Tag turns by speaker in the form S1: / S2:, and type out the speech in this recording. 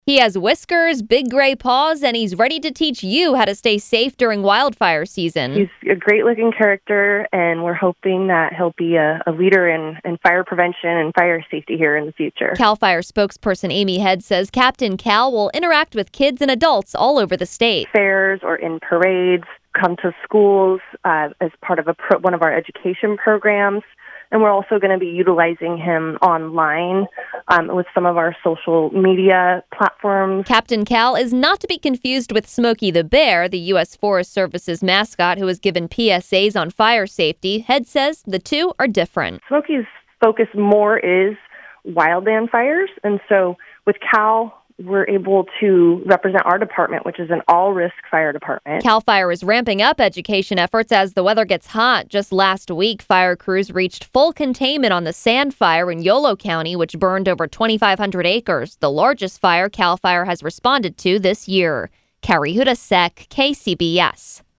S1: He has whiskers, big gray paws, and he's ready to teach you how to stay safe during wildfire season.
S2: He's a great-looking character, and we're hoping that he'll be a leader in fire prevention and fire safety here in the future.
S1: CAL FIRE spokesperson Amy Head says Captain Cal will interact with kids and adults all over the state.
S2: Fairs or in parades, come to schools as part of one of our education programs. And we're also going to be utilizing him online with some of our social media platforms.
S1: Captain Cal is not to be confused with Smokey the Bear, the U.S. Forest Service's mascot who was given PSAs on fire safety. Head says the two are different.
S2: Smokey's focus more is wildland fires. And so with Cal, we're able to represent our department, which is an all-risk fire department.
S1: CAL FIRE is ramping up education efforts as the weather gets hot. Just last week, fire crews reached full containment on the Sand Fire in Yolo County, which burned over 2,500 acres, the largest fire CAL FIRE has responded to this year. Carrie Hudasek, KCBS.